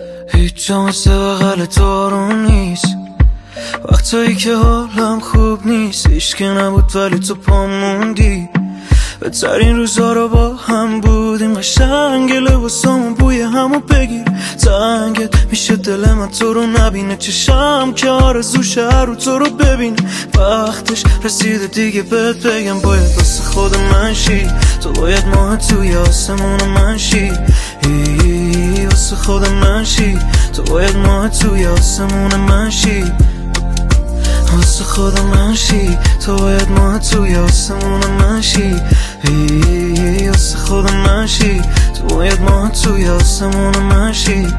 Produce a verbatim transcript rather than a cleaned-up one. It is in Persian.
هیچ جا مثل بغل تو آروم نیست، وقتایی که حالم خوب نیست. هیچ که نبود ولی تو پا موندی. بهترین روزا رو با هم بودیم، قشنگ لباسامون بوی همو بگیر. تنگت میشه دل من تو رو نبینه، چشم که آرزوشه هر رو تو رو ببینه. وقتش رسیده دیگه بهت بگم باید واسه خود من شی. تو باید ماه توی آسمون من شی، واسه خود من شی. تو باید ماه توی آسمون من شی، واسه خود من شی. تو باید ماه توی آسمون من شی، واسه خود من شی. تو باید ماه توی آسمون من شی.